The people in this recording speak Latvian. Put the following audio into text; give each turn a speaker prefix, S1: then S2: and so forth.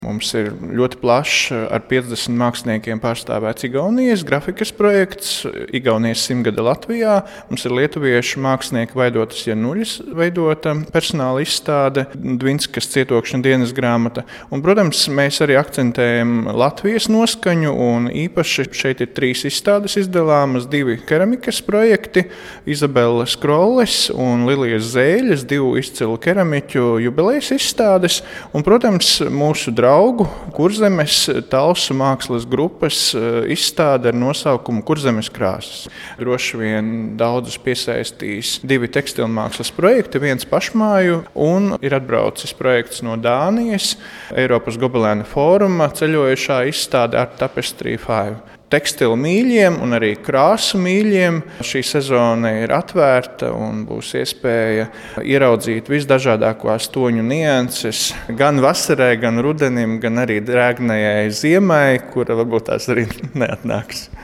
S1: Mums ir ļoti plašs, ar 50 māksliniekiem pārstāvēts Igaunijas grafikas projekts, Igaunijas 100 Latvijā. Mums ir lietuviešu mākslinieki Vaidotas Januļas veidota personāla izstāde, Dvinskas cietokšņa dienas grāmata. Un, protams, mēs arī akcentējam Latvijas noskaņu, un īpaši šeit ir 3 izstādes izdalāmas, 2 keramikas projekti, Izabela Skrolles un Lilijas Zēļas, 2 izcilu keramiķu jubilejas izstādes, un, protams, mūsu draugu Kurzemes Talsu mākslas grupas izstāde ar nosaukumu Kurzemes krāsas. Droši vien daudzus piesaistīs 2 tekstilmākslas projekti, 1 pašmāju, un ir atbraucis projekts no Dānijas, Eiropas Gobelēna fóruma ceļojošā izstāde Art Tapestry 5. Tekstilu mīļiem un arī krāsu mīļiem šī sezona ir atvērta un būs iespēja ieraudzīt visdažādākās toņu nianses gan vasarai, gan rudenim, gan arī drēgnajai ziemai, kura varbūt tās arī neatnāks.